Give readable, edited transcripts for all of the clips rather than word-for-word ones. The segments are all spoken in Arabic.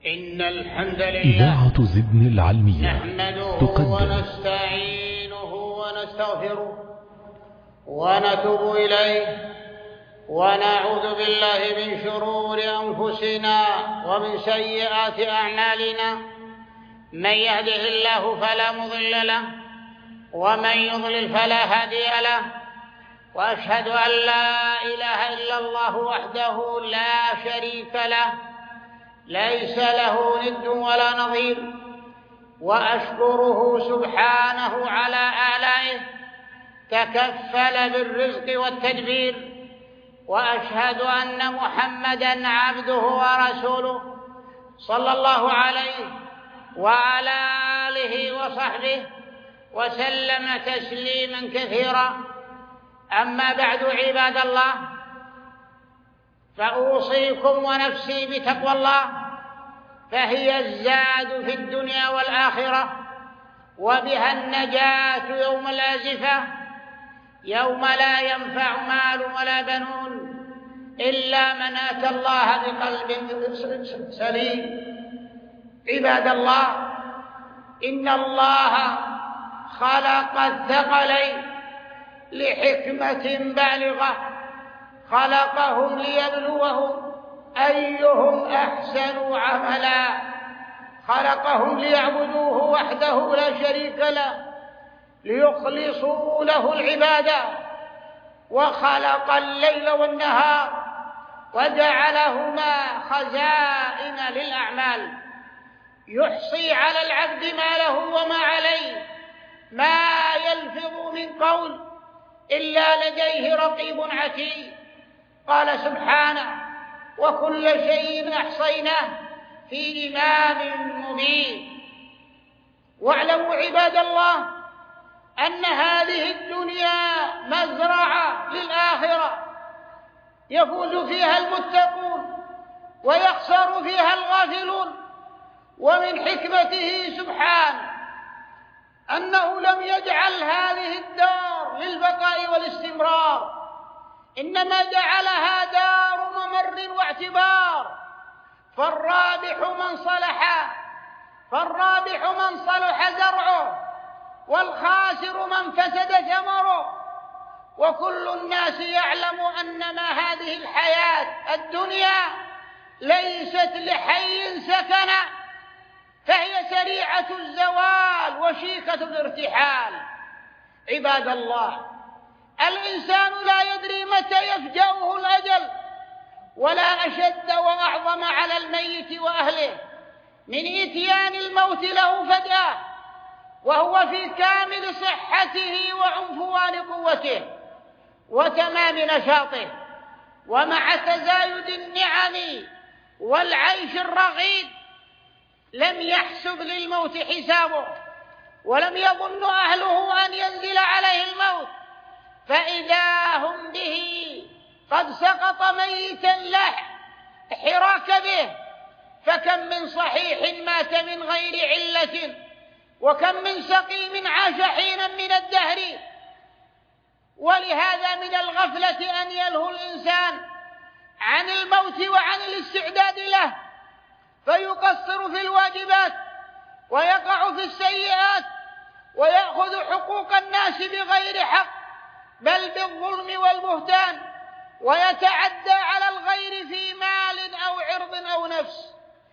إن الحمد لله إذاعة زدن العلمية نحمده تقدم ونستعينه ونستغفره ونتوب إليه ونعوذ بالله من شرور أنفسنا ومن سيئات أعمالنا. من يهده الله فلا مضل له ومن يضلل فلا هادي له، وأشهد أن لا إله إلا الله وحده لا شريك له ليس له ند ولا نظير، وأشكره سبحانه على آلائه تكفل بالرزق والتدبير، وأشهد أن محمدًا عبده ورسوله صلى الله عليه وعلى آله وصحبه وسلم تسليمًا كثيرا. أما بعد، عباد الله، فأوصيكم ونفسي بتقوى الله، فهي الزاد في الدنيا والآخرة، وبها النجاة يوم الآزفة، يوم لا ينفع مال ولا بنون إلا من أتى الله بقلب سليم. عباد الله، إن الله خلق الثقلين لحكمة بالغة، خلقهم ليبلوهم أيهم أحسن عملا، خلقهم ليعبدوه وحده لا شريك له، ليخلصوا له العبادة، وخلق الليل والنهار وجعلهما خزائن للأعمال، يحصي على العبد ما له وما عليه، ما يلفظ من قول إلا لديه رقيب عتيد. قال سبحانه: وكل شيء أحصيناه في إمام مبين. واعلموا عباد الله أن هذه الدنيا مزرعة للآخرة، يفوز فيها المتقون ويخسر فيها الغافلون. ومن حكمته سبحانه أنه لم يجعل هذه الدار للبقاء والاستمرار، إنما جعلها دار ممر واعتبار، فالرابح من صلح زرعه، والخاسر من فسد ثمره. وكل الناس يعلم أنما هذه الحياة الدنيا ليست لحي سكن، فهي سريعة الزوال وشيكة الارتحال. عباد الله، الإنسان لا يدري متى يفجأه الأجل، ولا أشد وأعظم على الميت وأهله من إتيان الموت له فجأة وهو في كامل صحته وعنفوان قوته وتمام نشاطه، ومع تزايد النعم والعيش الرغيد لم يحسب للموت حسابه، ولم يظن أهله أن ينزل عليه الموت، فإذا هم به قد سقط ميتا لا حراك به. فكم من صحيح مات من غير علة، وكم من سقيم عاش حينا من الدهر. ولهذا من الغفلة أن يلهو الإنسان عن الموت وعن الاستعداد له، فيقصر في الواجبات ويقع في السيئات ويأخذ حقوق الناس بغير حق، بل بالظلم والبهتان، ويتعدى على الغير في مال أو عرض أو نفس،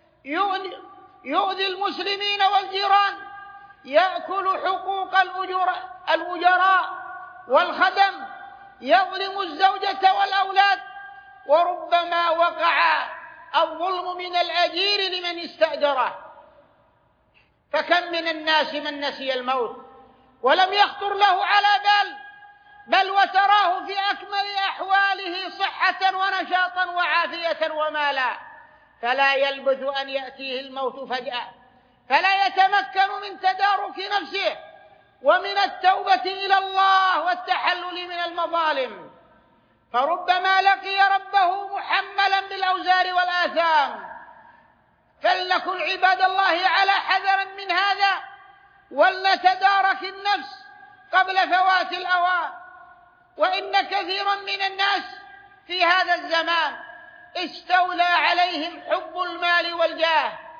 يؤذي المسلمين والجيران، يأكل حقوق الأجراء والخدم، يظلم الزوجة والأولاد، وربما وقع الظلم من الأجير لمن استأجره. فكم من الناس من نسي الموت ولم يخطر له على بل وتراه في أكمل أحواله صحة ونشاطا وعافية ومالا، فلا يلبث أن يأتيه الموت فجأة، فلا يتمكن من تدارك نفسه ومن التوبة إلى الله والتحلل من المظالم، فربما لقي ربه محملا بالأوزار والآثام. فلنكن عباد الله على حذر من هذا، ولنتدارك النفس قبل فوات الأوان. وإن كثيرا من الناس في هذا الزمان استولى عليهم حب المال والجاه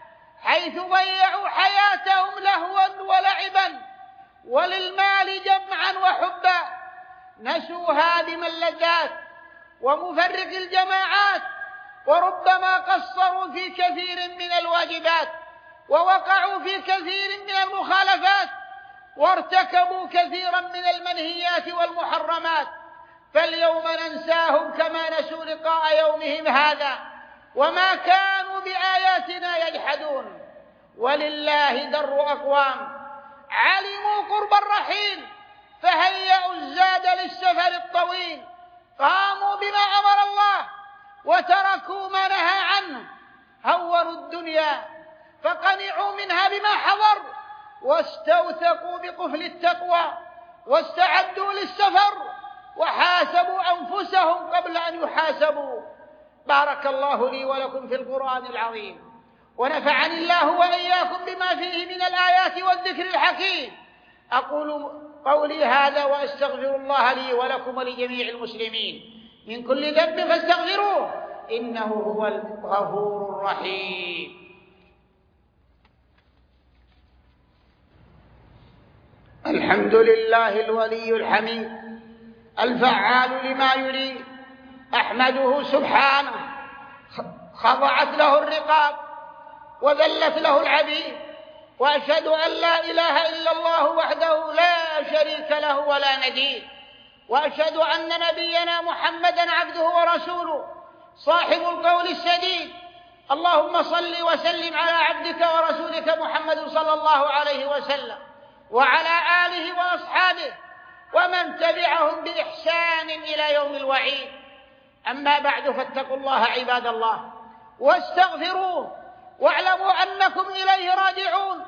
حيث ضيعوا حياتهم لهوا ولعبا وللمال جمعا وحبا، نسوا هادم اللذات ومفرق الجماعات، وربما قصروا في كثير من الواجبات، ووقعوا في كثير من المخالفات، وارتكبوا كثيرا من المنهيات والمحرمات. فاليوم ننساهم كما نسوا لقاء يومهم هذا، وما كانوا بآياتنا يجحدون. ولله در أقوام علموا قرب الرحيل فهيئوا الزاد للسفر الطويل، قاموا بما أمر الله وتركوا ما نهى عنه، هوروا الدنيا فقنعوا منها بما حضر، واستوثقوا بقفل التقوى، واستعدوا للسفر، وحاسبوا أنفسهم قبل أن يحاسبوا. بارك الله لي ولكم في القرآن العظيم، ونفعني الله وإياكم بما فيه من الآيات والذكر الحكيم. أقول قولي هذا وأستغفر الله لي ولكم ولجميع المسلمين من كل ذنب فاستغفروه إنه هو الغفور الرحيم. الحمد لله الولي الحميد الفعال لما يريد، أحمده سبحانه خضعت له الرقاب وذلت له العبيد، وأشهد أن لا إله إلا الله وحده لا شريك له ولا نذير، وأشهد أن نبينا محمدا عبده ورسوله صاحب القول السديد. اللهم صل وسلم على عبدك ورسولك محمد صلى الله عليه وسلم وعلى آله وأصحابه ومن تبعهم بإحسان إلى يوم الوعيد. أما بعد، فاتقوا الله عباد الله واستغفروه، واعلموا أنكم إليه راجعون،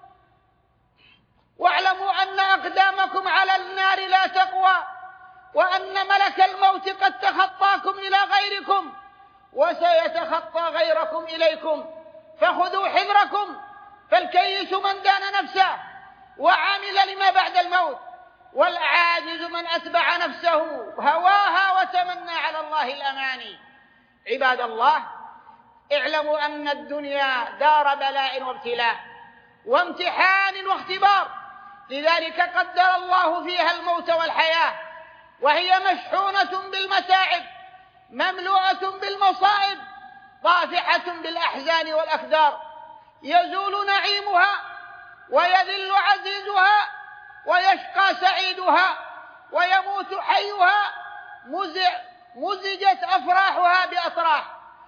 واعلموا أن أقدامكم على النار لا تقوى، وأن ملك الموت قد تخطاكم إلى غيركم وسيتخطى غيركم إليكم، فخذوا حذركم. فالكيس من دان نفسه وعمل لما بعد الموت، والعاجز من أتبع نفسه هواها وتمنى على الله الأماني. عباد الله، اعلموا أن الدنيا دار بلاء وابتلاء وامتحان واختبار، لذلك قدر الله فيها الموت والحياة، وهي مشحونة بالمتاعب مملوءة بالمصائب طافحة بالأحزان والأكدار، يزول نعيمها ويذل عزيزها ويشقى سعيدها ويموت حيها، مزجت أفراحها بأطراح،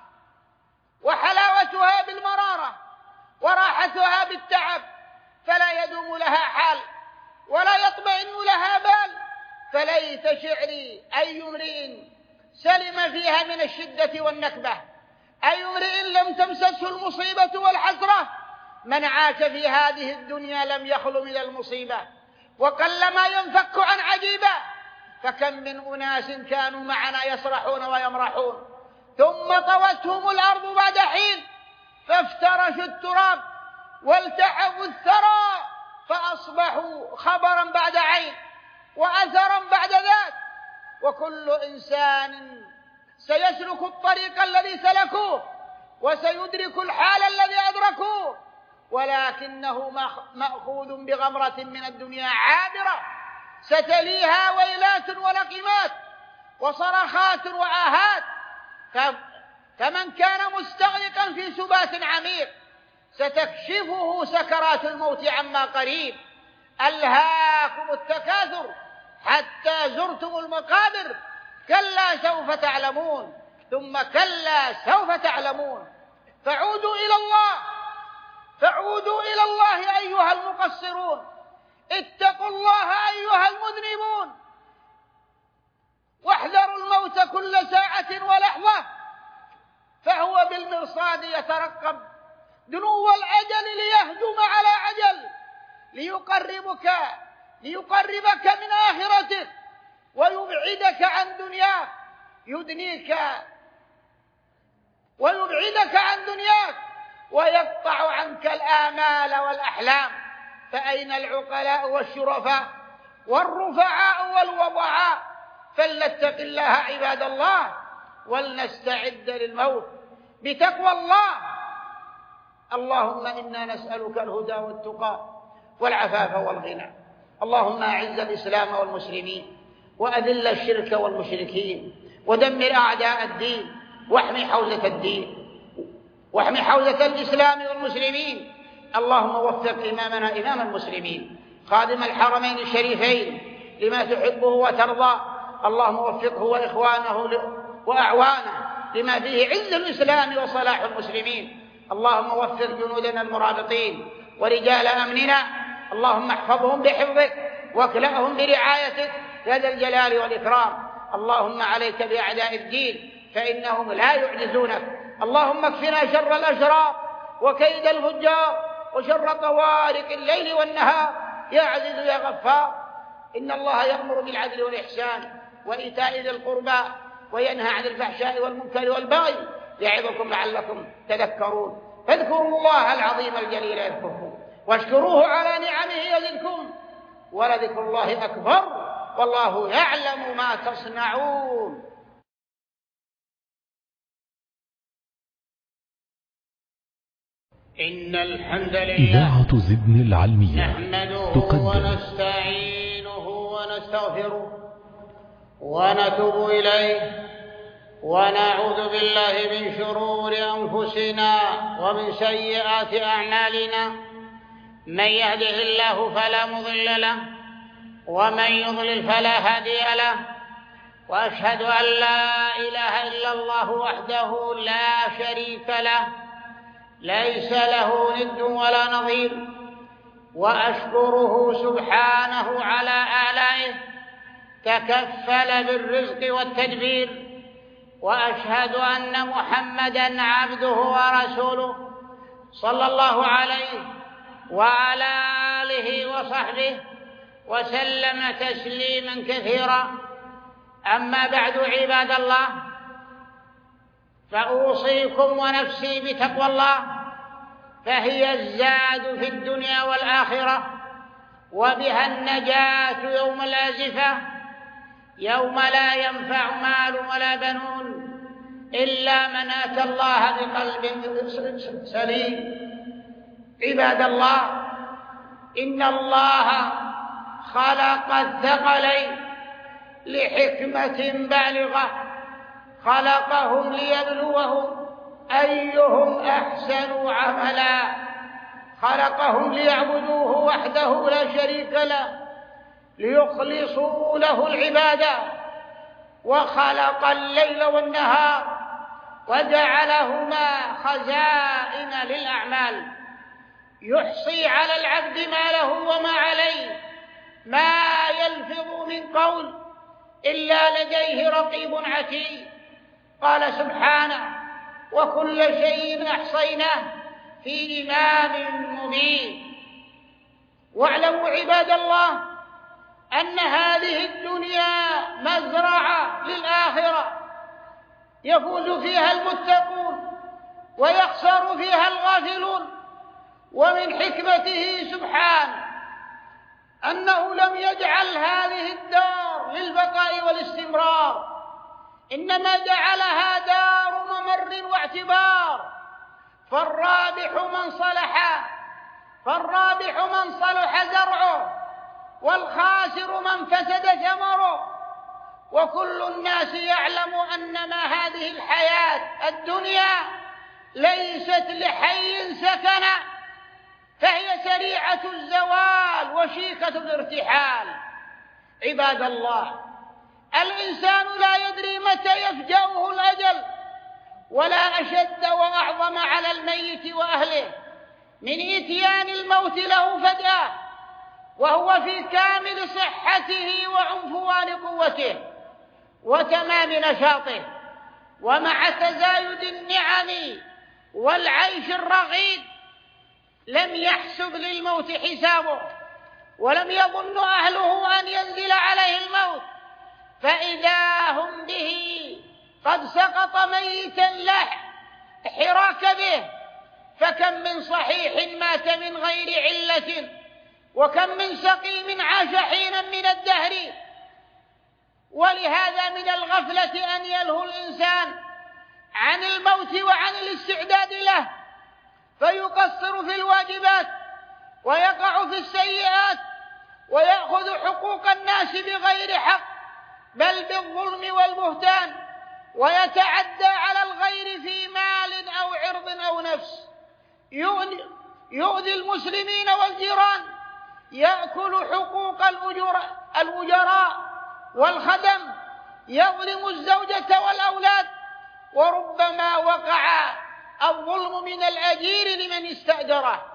وحلاوتها بالمرارة، وراحتها بالتعب، فلا يدوم لها حال ولا يطمئن لها بال. فليت شعري أي امرئ سلم فيها من الشدة والنكبة، أي امرئ لم تمسسه المصيبة والحسرة. من عاش في هذه الدنيا لم يخل من المصيبة، وقلما ينفك عن عجيبة. فكم من أناس كانوا معنا يسرحون ويمرحون، ثم طوتهم الأرض بعد حين، فافترشوا التراب والتحفوا الثرى، فأصبحوا خبرا بعد عين وأثرا بعد ذات. وكل إنسان سيسلك الطريق الذي سلكوه وسيدرك الحال الذي أدركوه، ولكنه مأخوذ بغمرة من الدنيا عابرة ستليها ويلات ولقمات وصرخات وآهات. فمن كان مستغرقا في سبات عميق ستكشفه سكرات الموت عما قريب. ألهاكم التكاثر حتى زرتم المقابر، كلا سوف تعلمون ثم كلا سوف تعلمون. فعودوا إلى الله أيها المقصرون، اتقوا الله أيها المذنبون، واحذروا الموت كل ساعة ولحظة، فهو بالمرصاد يترقب دنو الأجل ليهجم على عجل، ليقربك من آخرتك ويبعدك عن دنياك، ويقطع عنك الآمال والأحلام. فأين العقلاء والشرفاء والرفعاء والوضعاء؟ فلنتق الله عباد الله ولنستعد للموت بتقوى الله. اللهم إنا نسألك الهدى والتقى والعفاف والغنى. اللهم أعز الإسلام والمسلمين وأذل الشرك والمشركين ودمر أعداء الدين واحمي حوزة الدين واحمي حوزة الإسلام والمسلمين. اللهم وفق إمامنا إمام المسلمين خادم الحرمين الشريفين لما تحبه وترضى. اللهم وفقه وإخوانه وأعوانه لما فيه عز الإسلام وصلاح المسلمين. اللهم وفق جنودنا المرابطين ورجال أمننا. اللهم احفظهم بحفظك واكلأهم برعايتك يا ذا الجلال والإكرام. اللهم عليك بأعداء الدين فإنهم لا يعجزونك. اللهم اكفنا شر الأشرار وكيد الفجار وشر طوارق الليل والنهار يا عزيز يا غفار. إن الله يأمر بالعدل والإحسان وإيتاء ذي القربى وينهى عن الفحشاء والمنكر والبغي يعظكم لعلكم تذكرون. فاذكروا الله العظيم الجليل يذكركم واشكروه على نعمه يزدكم ولذكر الله أكبر والله يعلم ما تصنعون. إن الحمد لله إذاعة زدن العلمية نحمده تقدم ونستعينه ونستغفره ونتوب إليه ونعوذ بالله من شرور أنفسنا ومن سيئات أعمالنا. من يهده الله فلا مضل له ومن يضلل فلا هادي له. وأشهد أن لا إله إلا الله وحده لا شريك له ليس له ند ولا نظير. وأشكره سبحانه على آلائه تكفل بالرزق والتدبير. وأشهد أن محمدًا عبده ورسوله صلى الله عليه وعلى آله وصحبه وسلم تسليمًا كثيرا. أما بعد عباد الله، فأوصيكم ونفسي بتقوى الله، فهي الزاد في الدنيا والآخرة وبها النجاة يوم الآزفة، يوم لا ينفع مال ولا بنون إلا من أتى الله بقلب سليم. عباد الله، إن الله خلق الثقلين لحكمة بالغة، خلقهم ليبلوهم أيهم أحسن عملا، خلقهم ليعبدوه وحده لا شريك له ليخلصوا له العبادة. وخلق الليل والنهار وجعلهما خزائن للأعمال، يحصي على العبد ما له وما عليه، ما يلفظ من قول إلا لديه رقيب عتيد. قال سبحانه: وكل شيء أحصيناه في إمام مبين. واعلموا عباد الله أن هذه الدنيا مزرعة للآخرة يفوز فيها المتقون ويخسر فيها الغافلون. ومن حكمته سبحانه أنه لم يجعل هذه الدار للبقاء والاستمرار، إنما جعلها دار ممر واعتبار. فالرابح من صلح زرعه، والخاسر من فسد ثمره. وكل الناس يعلم أنما هذه الحياة الدنيا ليست لحي سكنا، فهي سريعة الزوال وشيكة الارتحال. عباد الله، الإنسان لا يدري متى يفجأه الأجل، ولا أشد وأعظم على الميت وأهله من إتيان الموت له فجأة وهو في كامل صحته وعنفوان قوته وتمام نشاطه، ومع تزايد النعم والعيش الرغيد. لم يحسب للموت حسابه، ولم يظن أهله أن ينزل عليه الموت، فإذا هم به قد سقط ميتا لا حراك به. فكم من صحيح مات من غير علة، وكم من سقيم عاش حينا من الدهر. ولهذا من الغفلة أن يلهو الإنسان عن الموت وعن الاستعداد له، فيقصر في الواجبات ويقع في السيئات ويأخذ حقوق الناس بغير حق بل بالظلم والبهتان، ويتعدى على الغير في مال أو عرض أو نفس، يؤذي المسلمين والجيران، يأكل حقوق الأجراء والخدم، يظلم الزوجة والأولاد، وربما وقع الظلم من الأجير لمن استأجره.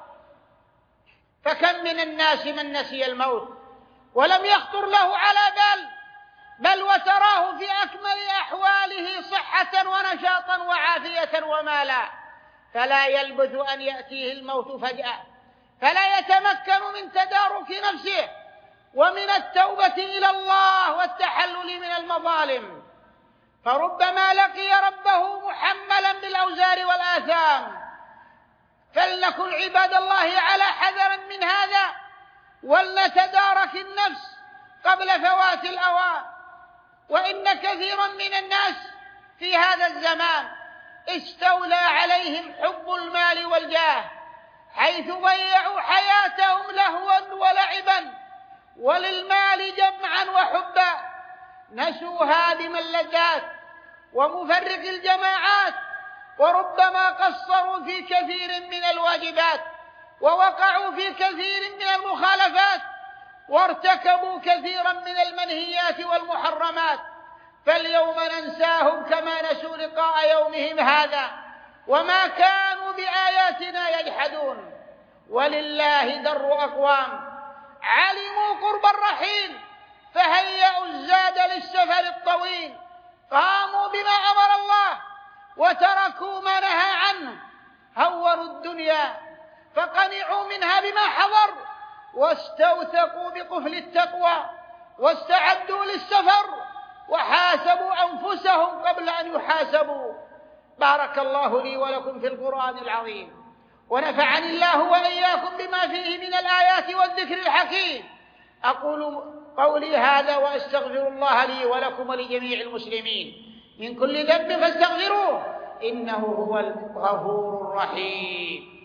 فكم من الناس من نسي الموت ولم يخطر له على بل وتراه في أكمل أحواله صحة ونشاطا وعافية ومالا، فلا يلبث أن يأتيه الموت فجأة، فلا يتمكن من تدارك نفسه ومن التوبة إلى الله والتحلل من المظالم، فربما لقي ربه محملا بالأوزار والآثام. فلنكن عباد الله على حذر من هذا، ولنتدارك النفس قبل فوات الأوان. وإن كثيرا من الناس في هذا الزمان استولى عليهم حب المال والجاه، حيث ضيعوا حياتهم لهوا ولعبا وللمال جمعا وحبا، نسوا هادم اللذات ومفرق الجماعات، وربما قصروا في كثير من الواجبات، ووقعوا في كثير من المخالفات، وارتكبوا كثيرا من المنهيات والمحرمات. فاليوم ننساهم كما نسوا لقاء يومهم هذا، وما كانوا بآياتنا يجحدون. ولله در أقوام علموا قرب الرحيل فهيئوا الزاد للسفر الطويل، قاموا بما أمر الله وتركوا ما نهى عنه، هوروا الدنيا فقنعوا منها بما حضر، واستوثقوا بقفل التقوى، واستعدوا للسفر، وحاسبوا أنفسهم قبل أن يحاسبوا. بارك الله لي ولكم في القرآن العظيم، ونفعني الله وإياكم بما فيه من الآيات والذكر الحكيم. أقول قولي هذا وأستغفر الله لي ولكم ولجميع المسلمين من كل ذنب فاستغفروه إنه هو الغفور الرحيم.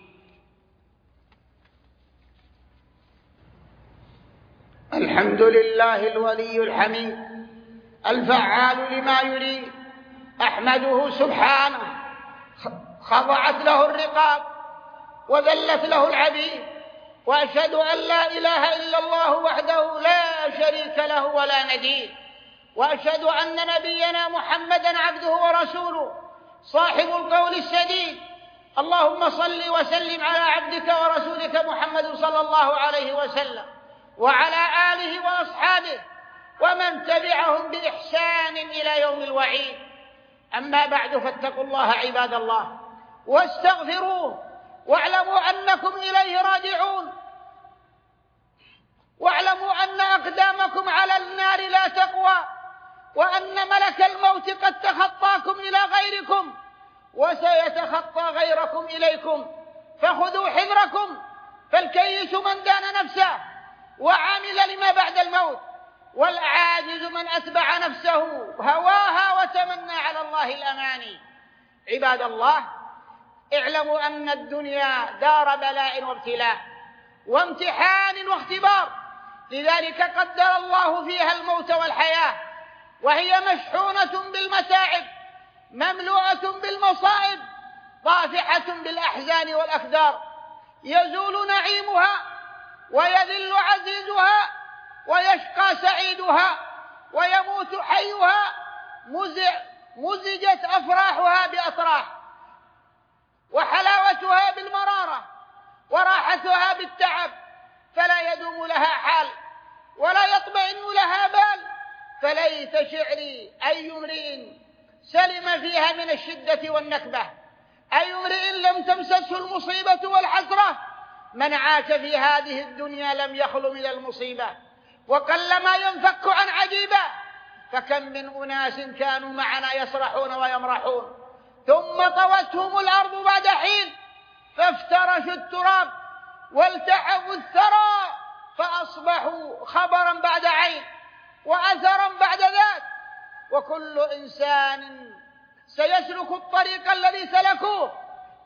الحمد لله الولي الحميد الفعال لما يريد، أحمده سبحانه، خضعت له الرقاب وذلت له العبيد، وأشهد أن لا إله إلا الله وحده لا شريك له ولا ندير، وأشهد أن نبينا محمدا عبده ورسوله صاحب القول السديد. اللهم صل وسلم على عبدك ورسولك محمد صلى الله عليه وسلم وعلى آله وأصحابه ومن تبعهم بإحسان إلى يوم الوعيد. أما بعد، فاتقوا الله عباد الله واستغفروه، واعلموا أنكم إليه راجعون، واعلموا أن أقدامكم على النار لا تقوى، وأن ملك الموت قد تخطاكم إلى غيركم وسيتخطى غيركم إليكم، فخذوا حذركم. فالكيس من دان نفسه وعمل لما بعد الموت، والعاجز من أتبع نفسه هواها وتمنى على الله الأماني. عباد الله، اعلموا أن الدنيا دار بلاء وابتلاء وامتحان واختبار، لذلك قدر الله فيها الموت والحياة، وهي مشحونة بالمتاعب مملوءة بالمصائب طافحة بالأحزان والأكدار، يزول نعيمها ويذل عزيزها ويشقى سعيدها ويموت حيها، مزجت أفراحها بأطراح، وحلاوتها بالمرارة، وراحتها بالتعب، فلا يدوم لها حال ولا يطمئن لها بال. فليت شعري أي امرئ سلم فيها من الشدة والنكبة، أي امرئ لم تمسسه المصيبة والحسرة. من عاش في هذه الدنيا لم يخل من المصيبة، وقلما ينفك عن عجيبة. فكم من أناس كانوا معنا يسرحون ويمرحون، ثم طوتهم الأرض بعد حين، فافترشوا التراب والتحفوا الثرى، فأصبحوا خبرا بعد عين وأثرا بعد ذات. وكل إنسان سيسلك الطريق الذي سلكوه،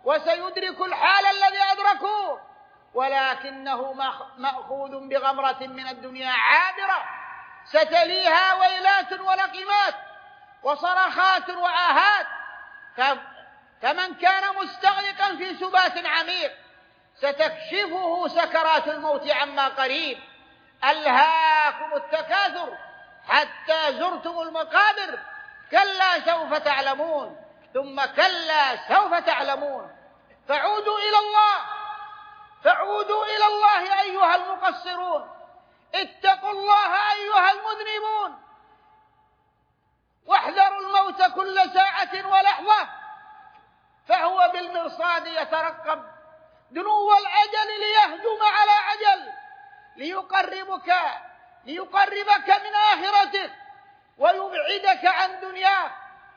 وسيدرك الحال الذي أدركوه، ولكنه مأخوذ بغمرة من الدنيا عابرة ستليها ويلات ولقمات وصرخات وآهات، كمن كان مستغرقا في سبات عميق ستكشفه سكرات الموت عما قريب. ألهاكم التكاثر حتى زرتم المقابر، كلا سوف تعلمون ثم كلا سوف تعلمون. فعودوا إلى الله أيها المقصرون، اتقوا الله أيها المذنبون، واحذروا الموت كل ساعة ولحظة، فهو بالمرصاد يترقب دنو الأجل ليهجم على عجل، ليقربك من آخرتك ويبعدك عن دنياك،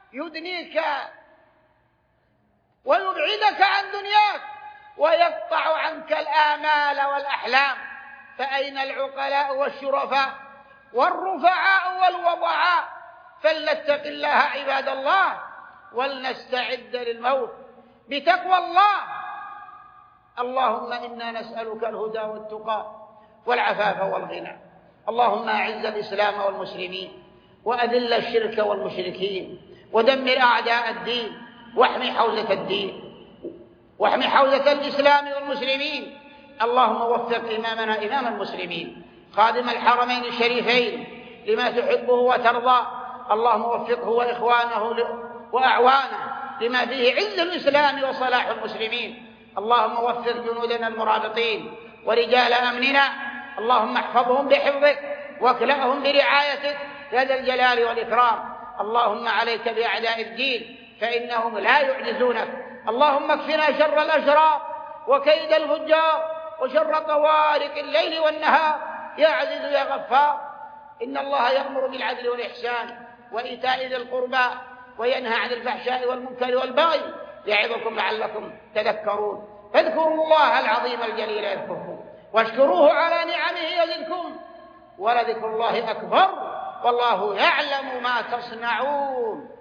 ويقطع عنك الآمال والأحلام. فأين العقلاء والشرفاء والرفعاء والوضعاء؟ فلنتق الله عباد الله، ولنستعد للموت بتقوى الله. اللهم إنا نسألك الهدى والتقى والعفاف والغنى. اللهم أعز الإسلام والمسلمين، وأذل الشرك والمشركين، ودمر أعداء الدين، واحمي حوزة الدين، واحمي حوزة الإسلام والمسلمين. اللهم وفق إمامنا إمام المسلمين خادم الحرمين الشريفين لما تحبه وترضى. اللهم وفقه وإخوانه وأعوانه لما فيه عز الإسلام وصلاح المسلمين. اللهم وفق جنودنا المرابطين ورجال أمننا، اللهم احفظهم بحفظك واكلأهم برعايتك يا ذا الجلال والإكرام. اللهم عليك بأعداء الدين فإنهم لا يعجزونك. اللهم اكفنا شر الأشرار وكيد الفجار وشر طوارق الليل والنهار يا عزيز يا غفار. إن الله يأمر بالعدل والإحسان وإيتاء ذي القربى وينهى عن الفحشاء والمنكر والبغي يعظكم لعلكم تذكرون. فاذكروا الله العظيم الجليل يذكركم، واشكروه على نعمه يزدكم، ولذكر الله أكبر والله يعلم ما تصنعون.